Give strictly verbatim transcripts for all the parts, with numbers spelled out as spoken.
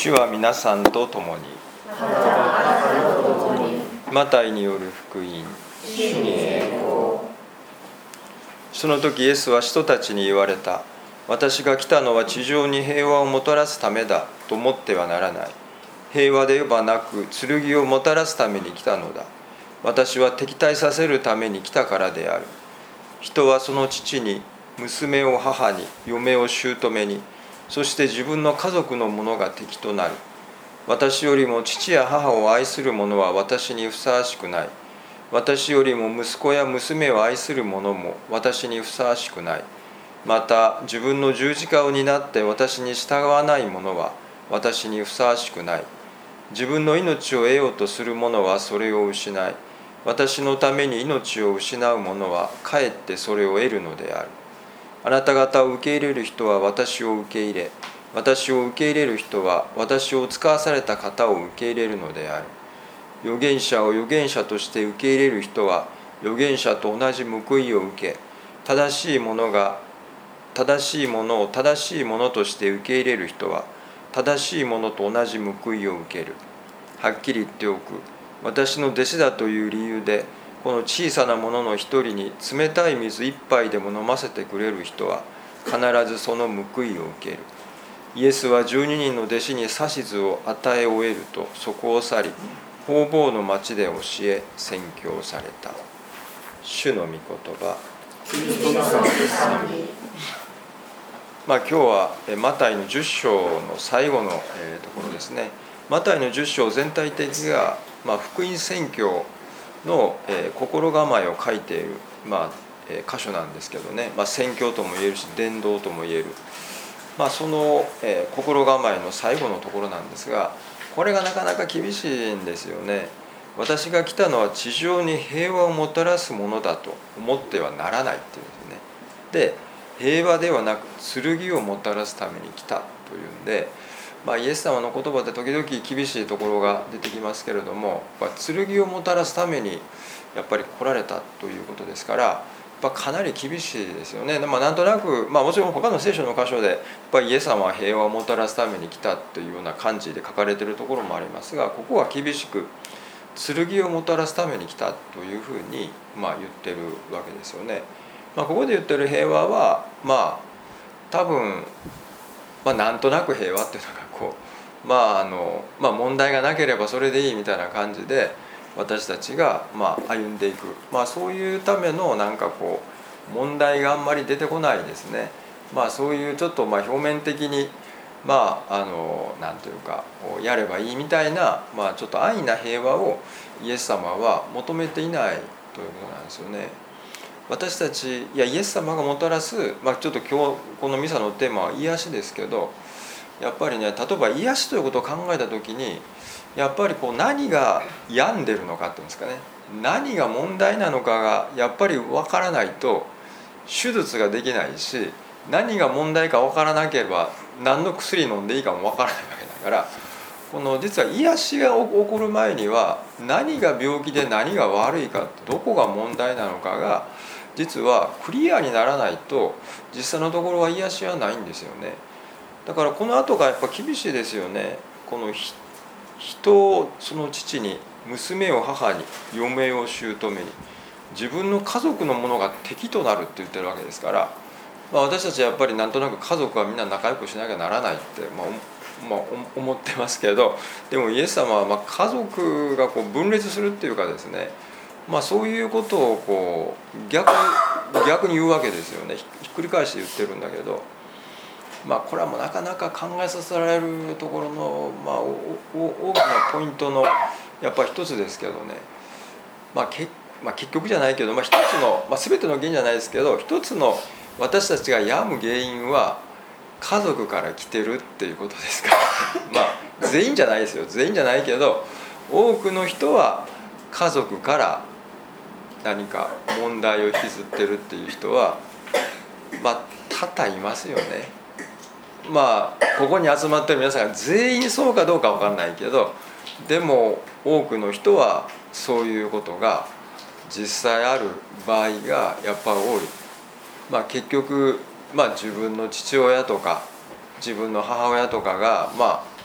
主は皆さんと共に。マタイによる福音。 主に栄光。 その時イエスは人たちに言われた。私が来たのは地上に平和をもたらすためだと思ってはならない。平和ではなく剣をもたらすために来たのだ。私は敵対させるために来たからである。人はその父に、娘を母に、嫁を姑に、そして自分の家族の者が敵となる。私よりも父や母を愛する者は私にふさわしくない。私よりも息子や娘を愛する者も私にふさわしくない。また自分の十字架を担って私に従わない者は私にふさわしくない。自分の命を得ようとする者はそれを失い、私のために命を失う者はかえってそれを得るのである。あなた方を受け入れる人は私を受け入れ、私を受け入れる人は私を使わされた方を受け入れるのである。預言者を預言者として受け入れる人は預言者と同じ報いを受け、正しいものが正しいものを正しいものとして受け入れる人は正しいものと同じ報いを受ける。はっきり言っておく。私の弟子だという理由でこの小さなものの一人に冷たい水一杯でも飲ませてくれる人は必ずその報いを受ける。イエスは十二人の弟子に指図を与え終えるとそこを去り、方々の町で教え宣教された。主の御言葉。まあ、今日はマタイのじゅっ章の最後のところですね。マタイのじゅっ章全体的には、まあ、福音宣教の心構えを書いている、まあ、箇所なんですけどね、まあ、宣教とも言えるし伝道とも言える、まあ、その心構えの最後のところなんですが、これがなかなか厳しいんですよね。私が来たのは地上に平和をもたらすものだと思ってはならないっていうんですね。で平和ではなく剣をもたらすために来たというんで、まあ、イエス様の言葉で時々厳しいところが出てきますけれども、剣をもたらすためにやっぱり来られたということですから、やっぱかなり厳しいですよね。まあ、なんとなく、まあ、もちろん他の聖書の箇所でやっぱりイエス様は平和をもたらすために来たというような感じで書かれているところもありますが、ここは厳しく剣をもたらすために来たというふうに、まあ、言ってるわけですよね。まあ、ここで言ってる平和はまあ多分、まあ、なんとなく平和っていうのがこう、まああのまあ、問題がなければそれでいいみたいな感じで私たちがまあ歩んでいく、まあ、そういうためのなんかこう問題があんまり出てこないですね。まあ、そういうちょっとまあ表面的にまああのなんというかやればいいみたいな、まあ、ちょっと安易な平和をイエス様は求めていないということなんですよね。私たちいやイエス様がもたらす、まあ、ちょっと今日このミサのテーマは癒しですけど、やっぱりね、例えば癒しということを考えた時にやっぱりこう何が病んでるのかっていうんですかね、何が問題なのかがやっぱり分からないと手術ができないし、何が問題か分からなければ何の薬飲んでいいかも分からないわけだから、この実は癒しが起こる前には何が病気で何が悪いか、どこが問題なのかが実はクリアにならないと実際のところは癒しはないんですよね。だからこの後がやっぱ厳しいですよね。この人をその父に、娘を母に、嫁を姑に、自分の家族の者が敵となるって言ってるわけですから、まあ、私たちはやっぱりなんとなく家族はみんな仲良くしなきゃならないって、まあまあ、思ってますけど、でもイエス様はまあ家族がこう分裂するっていうかですね、まあ、そういうことをこう 逆, 逆に言うわけですよね。ひっくり返して言ってるんだけど、まあ、これはもうなかなか考えさせられるところの、まあ、大きなポイントのやっぱり一つですけどね、まあけまあ、結局じゃないけど、まあ、一つの、まあ、全ての原因じゃないですけど、一つの私たちが病む原因は家族から来てるっていうことですからまあ全員じゃないですよ、全員じゃないけど多くの人は家族から何か問題を引きずってるっていう人はまあ多々いますよね。まあここに集まってる皆さんが全員そうかどうか分かんないけど、でも多くの人はそういうことが実際ある場合がやっぱり多い。まあ、結局、まあ、自分の父親とか自分の母親とかが、まあ、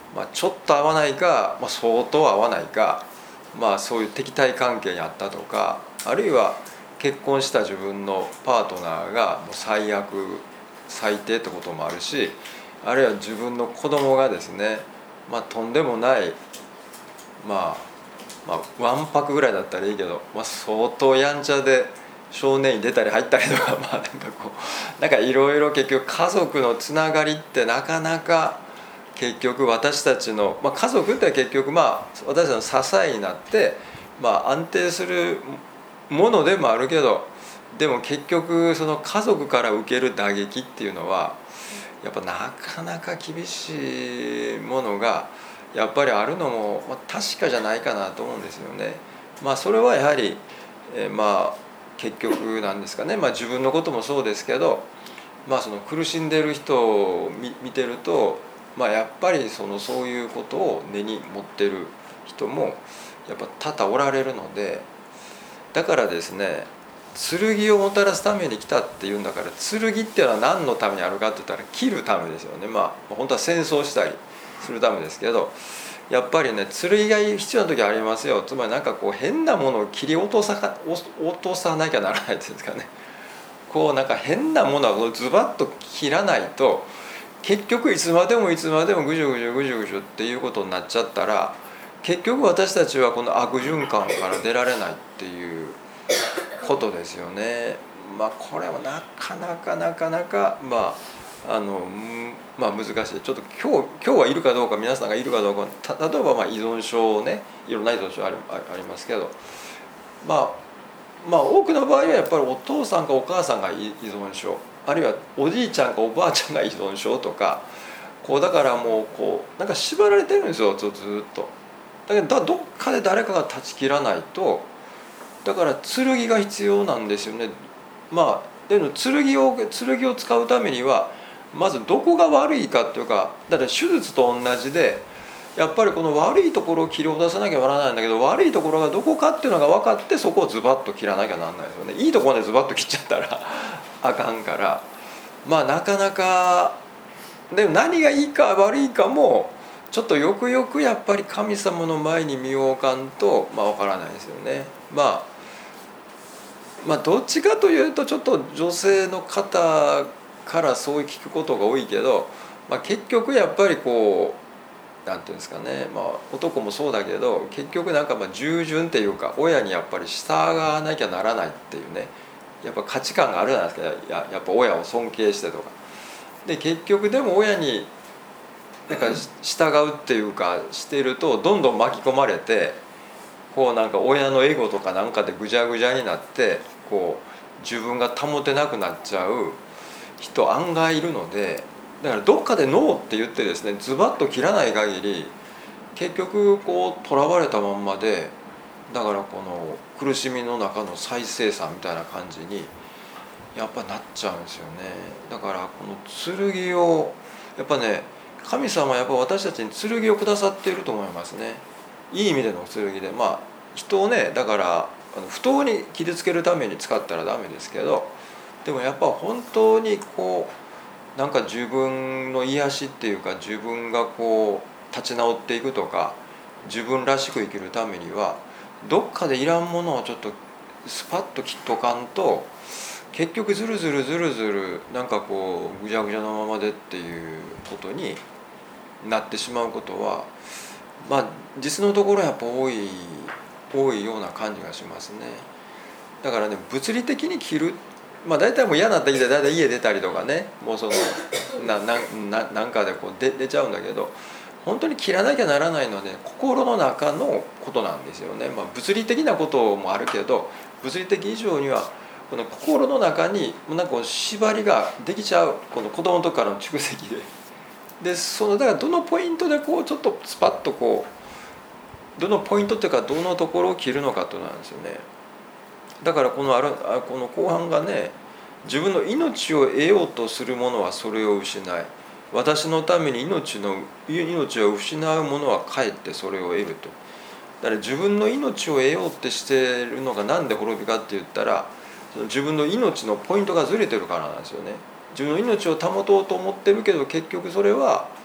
まあ、ちょっと合わないか、まあ、相当合わないか、まあ、そういう敵対関係にあったとか、あるいは結婚した自分のパートナーがもう最悪最低ってこともあるし、あるいは自分の子供がですね、まあ、とんでもない、まあ、まあわんぱくぐらいだったらいいけど、まあ、相当やんちゃで少年院出たり入ったりとか、まあなんかこうなんかいろいろ結局家族のつながりってなかなか結局私たちの、まあ、家族って結局まあ私たちの支えになって、まあ、安定するものでもあるけど、でも結局その家族から受ける打撃っていうのはやっぱなかなか厳しいものがやっぱりあるのも、まあ、確かじゃないかなと思うんですよね。まあ、それはやはり、えー、まあ結局なんですかね、まあ、自分のこともそうですけど、まあ、その苦しんでる人を 見, 見てると、まあ、やっぱりそのそういうことを根に持ってる人もやっぱ多々おられるので、だからですね、剣をもたらすために来たっていうんだから、剣っていうのは何のためにあるかって言ったら切るためですよね。まあ本当は戦争したりするためですけど、やっぱりね剣が必要な時ありますよ。つまりなんかこう変なものを切り落とさか落とさなきゃならないっていうんですかね、こうなんか変なものをズバッと切らないと結局いつまでもいつまでもぐじゅぐじゅぐじゅぐじゅっていうことになっちゃったら、結局私たちはこの悪循環から出られないっていうことですよね。まあこれはなかなかなかなかまああのまあ難しい。ちょっと今日今日はいるかどうか、皆さんがいるかどうか、た例えばまあ依存症ね、いろんな依存症ありありますけど、まあまあ多くの場合はやっぱりお父さんかお母さんが依存症、あるいはおじいちゃんかおばあちゃんが依存症とか、こうだからもうこうなんか縛られてるんですよ、ずっと。だけどどっかで誰かが断ち切らないと、だから剣が必要なんですよね。まあでも剣を剣を使うためにはまずどこが悪いかっていうか、だって手術と同じでやっぱりこの悪いところを切り落とさなきゃならないんだけど、悪いところがどこかっていうのが分かって、そこをズバッと切らなきゃならないですよね。いいところでズバッと切っちゃったらあかんから、まあなかなかでも何がいいか悪いかもちょっとよくよくやっぱり神様の前に身を置かんとまあ分からないですよね。まあまあどっちかというとちょっと女性の方からそう聞くことが多いけど、まあ、結局やっぱりこうなんていうんですかね、まあ、男もそうだけど結局なんかまあ従順っていうか、親にやっぱり従わなきゃならないっていうね、やっぱ価値観があるじゃないですか。ややっぱ親を尊敬してとかで、結局でも親になんか従うっていうかしてるとどんどん巻き込まれて、こうなんか親のエゴとかなんかでぐちゃぐちゃになって、こう自分が保てなくなっちゃう人案外いるので、だからどっかでノーって言ってですね、ズバッと切らない限り結局こうとらわれたまんまで、だからこの苦しみの中の再生産みたいな感じにやっぱなっちゃうんですよね。だからこの剣をやっぱね、神様はやっぱ私たちに剣をくださっていると思いますね。いい意味での剣で、まあ人をね、だから不当に傷つけるために使ったらダメですけど、でもやっぱ本当にこうなんか自分の癒しっていうか、自分がこう立ち直っていくとか、自分らしく生きるためにはどっかでいらんものをちょっとスパッと切っとかんと、結局ずるずるずるずるなんかこうぐちゃぐちゃのままでっていうことになってしまうことは、まあ実のところやっぱ多い多いような感じがしますね。だからね、物理的に切る、まあ大体もう嫌になったら大体家出たりとかね、もうその な, な, ななんかでこう出出ちゃうんだけど、本当に切らなきゃならないのはね、心の中のことなんですよね。まあ物理的なこともあるけど、物理的以上にはこの心の中になんかこう縛りができちゃう、この子供の時からの蓄積で。でそのだからどのポイントでこうちょっとスパッとこうどのポイントっていうかどのところを切るのかというのなんですよね。だからこのあるこの後半がね、自分の命を得ようとする者はそれを失い、私のために命の命を失う者はかえってそれを得ると。だから自分の命を得ようってしてるのがなんで滅びかって言ったら、その自分の命のポイントがずれてるからなんですよね。自分の命を保とうと思ってるけど、結局それは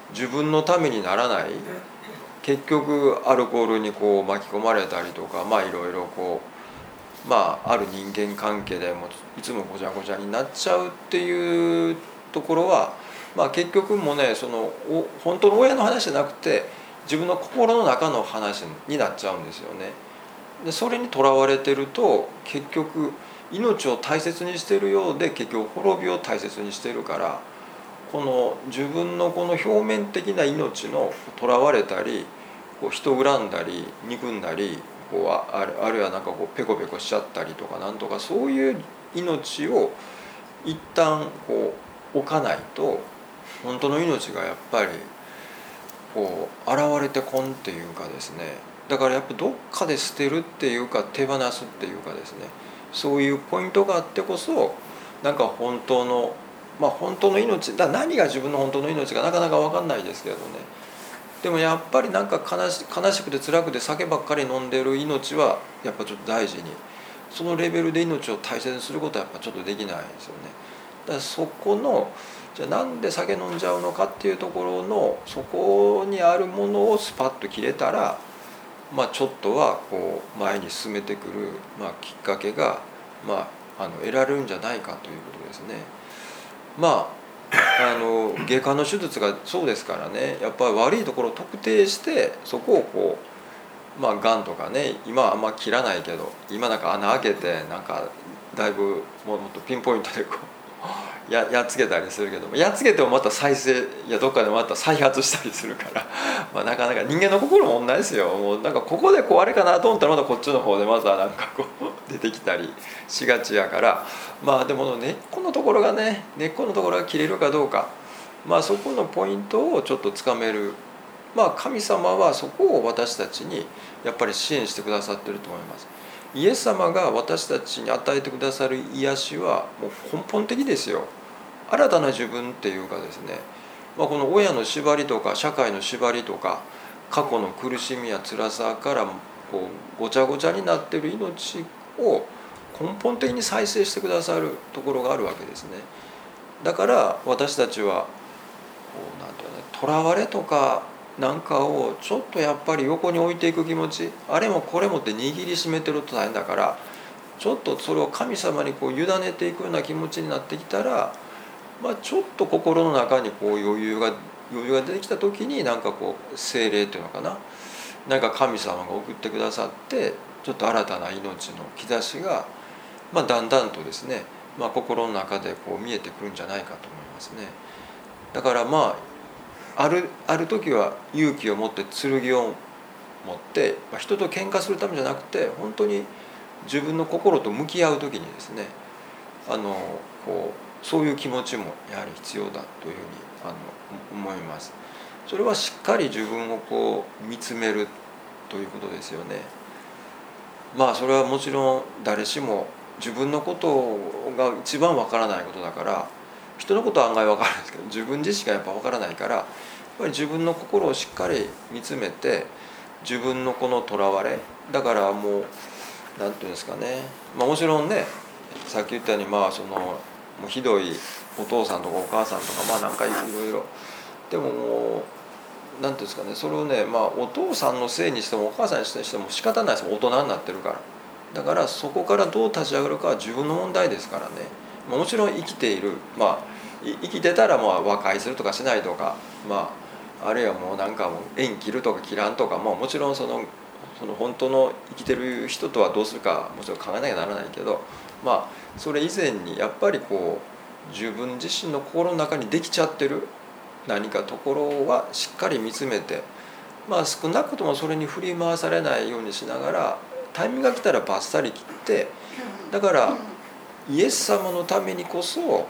自分のためにならない、結局アルコールにこう巻き込まれたりとか、まあいろいろこうまあある人間関係でもいつもごちゃごちゃになっちゃうっていうところは、まあ結局もね、その本当の親の話じゃなくて自分の心の中の話になっちゃうんですよね。でそれにとらわれてると結局命を大切にしてるようで結局滅びを大切にしてるから、この自分のこの表面的な命のとらわれたり、こう人恨んだり憎んだり、こう あ, あるいはなんかこうペコペコしちゃったりとかなんとか、そういう命を一旦こう置かないと本当の命がやっぱりこう現れてこんっていうかですね。だからやっぱどっかで捨てるっていうか手放すっていうかですね、そういうポイントがあってこそなんか本当のまあ本当の命だ、何が自分の本当の命かなかなか分かんないですけどね。でもやっぱりなんか悲し悲しくて辛くて酒ばっかり飲んでる命はやっぱちょっと大事に、そのレベルで命を大切にすることはやっぱちょっとできないですよね。だからそこのじゃあなんで酒飲んじゃうのかっていうところのそこにあるものをスパッと切れたら、まあ、ちょっとはこう前に進めてくる、まあ、きっかけが、まあ、あの得られるんじゃないかということですね。まあ、あの外科の手術がそうですからね、やっぱり悪いところを特定してそこをこうまあがんとかね、今はあんま切らないけど今なんか穴開けてなんかだいぶもっとピンポイントでこうや, やっつけたりするけども、やっつけてもまた再生いやどっかでまた再発したりするからまあなかなか人間の心も同じですよ。もうなんかここでこうあれかなと思ったらまたこっちの方でまたなんかこう出てきたりしがちやから、まあでも根っこのところがね根っこのところが切れるかどうか、まあそこのポイントをちょっとつかめる、まあ神様はそこを私たちにやっぱり支援してくださってると思います。イエス様が私たちに与えてくださる癒しはもう根本的ですよ。新たな自分っていうかですね、まあ、この親の縛りとか社会の縛りとか過去の苦しみや辛さからこうごちゃごちゃになっている命を根本的に再生してくださるところがあるわけですね。だから私たちはこうなんていうのね、とらわれとかなんかをちょっとやっぱり横に置いていく気持ち、あれもこれもって握りしめてると大変だから、ちょっとそれを神様にこう委ねていくような気持ちになってきたら、まあ、ちょっと心の中にこう余裕が余裕が出てきた時になんかこう聖霊っていうのかな、なんか神様が送ってくださってちょっと新たな命の兆しが、まあ、だんだんとですね、まあ、心の中でこう見えてくるんじゃないかと思いますね。だからまあある、ある時は勇気を持って剣を持って、まあ、人と喧嘩するためじゃなくて本当に自分の心と向き合う時にですね、あのこうそういう気持ちもやはり必要だというふうにあの思います。それはしっかり自分をこう見つめるということですよね。まあそれはもちろん誰しも自分のことが一番わからないことだから、人のことは案外わかるんですけど自分自身がやっぱわからないから、やっぱり自分の心をしっかり見つめて、自分のこのとらわれだからもう何て言うんですかね、まあ、もちろんねさっき言ったようにまあそのもうひどいお父さんとかお母さんとかまあなんかいろいろでももう何て言うんですかね、それをねまあお父さんのせいにしてもお母さんにしても仕方ないです。大人になってるから。だからそこからどう立ち上がるかは自分の問題ですからね。もちろん生きている、まあ生きてたらまあ和解するとかしないとか、まああるいはもうなんかもう縁切るとか切らんとか、まあ、もちろんそのその本当の生きてる人とはどうするかもちろん考えなきゃならないけど、まあそれ以前にやっぱりこう自分自身の心の中にできちゃってる何かところはしっかり見つめて、まあ少なくともそれに振り回されないようにしながら、タイミングが来たらバッサリ切って、だからイエス様のためにこそ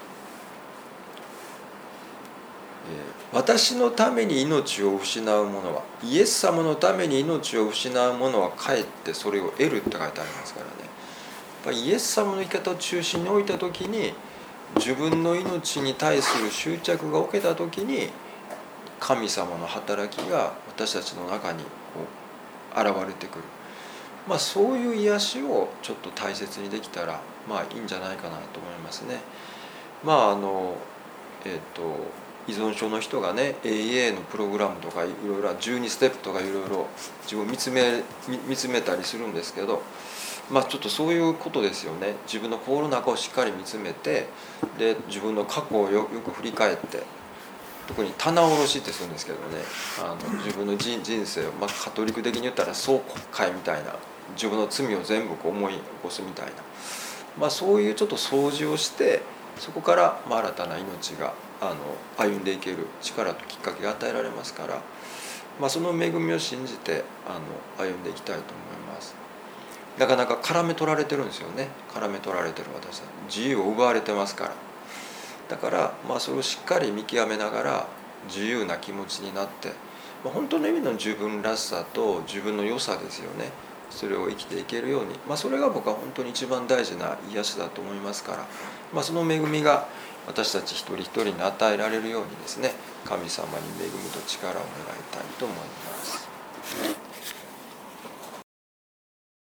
私のために命を失う者は、イエス様のために命を失う者はかえってそれを得るって書いてありますからね。やっぱりイエス様の生き方を中心に置いた時に、自分の命に対する執着が起きた時に神様の働きが私たちの中にこう現れてくる、まあ、そういう癒しをちょっと大切にできたらまあいいんじゃないかなと思いますね。まああのえっ、ー、と依存症の人がね エーエー のプログラムとかいろいろじゅうにステップとかいろいろ自分を見つめ見つめたりするんですけど、まあちょっとそういうことですよね。自分の心の中をしっかり見つめて、で自分の過去をよよく振り返って、特に棚卸しってするんですけどね、あの自分の人人生を、まあ、カトリック的に言ったら総国会みたいな、自分の罪を全部こう思い起こすみたいな、まあ、そういうちょっと掃除をして、そこからまあ新たな命があの歩んでいける力ときっかけが与えられますから、まあ、その恵みを信じてあの歩んでいきたいと思います。なかなか絡め取られてるんですよね。絡め取られてる私は自由を奪われてますから。だから、まあ、それをしっかり見極めながら自由な気持ちになって、まあ、本当の意味の自分らしさと自分の良さですよね。それを生きていけるように、まあ、それが僕は本当に一番大事な癒しだと思いますから、まあ、その恵みが私たち一人一人に与えられるようにですね、神様に恵みと力を願いたいと思います。